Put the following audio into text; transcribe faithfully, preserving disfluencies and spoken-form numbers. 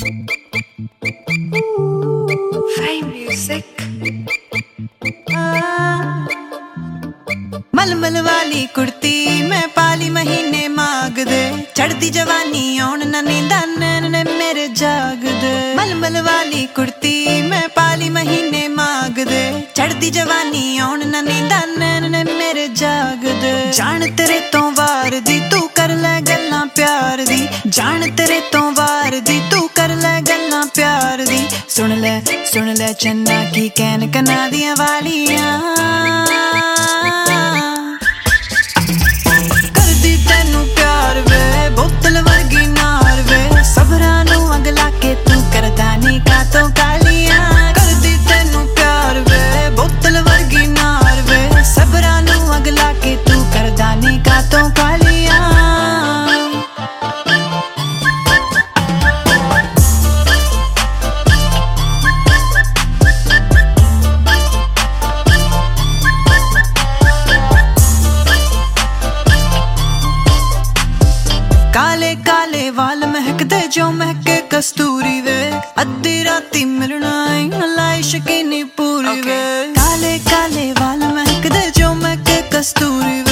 मलमल वाली कुर्ती मैं पाली महीने मांग दे, चढ़ती जवानी आउण ना नींदा नैन ने मेरे जाग दे। मलमल वाली कुर्ती मैं पाली महीने मांग दे, चढ़ती जवानी आउण ना नींदा नैन ने मेरे जाग दे। जान तेरे तो वार दी तू कर ले गल्लां प्यार दी, जान तेरे तो वार दी तू कर ले गल्लां प्यार दी। सुन ले सुन ले चन्ना की कैन कना दियां वालियां, करदी तैनू प्यार वे बोतल वर्गी नार वे। सबरां नू अगला के तू करदा नी कातों कालियां, करदी तैनू प्यार वे बोतल वर्गी नार वे। सबरां नू अगला के तू करदा नी कातों कालियां। काले काले वाल महकदे जो महके कस्तूरी वे, अद्धी राती मिलना लाई शकीनी पूरी वे। काले काले वाल महकदे जो महके कस्तूरी वे,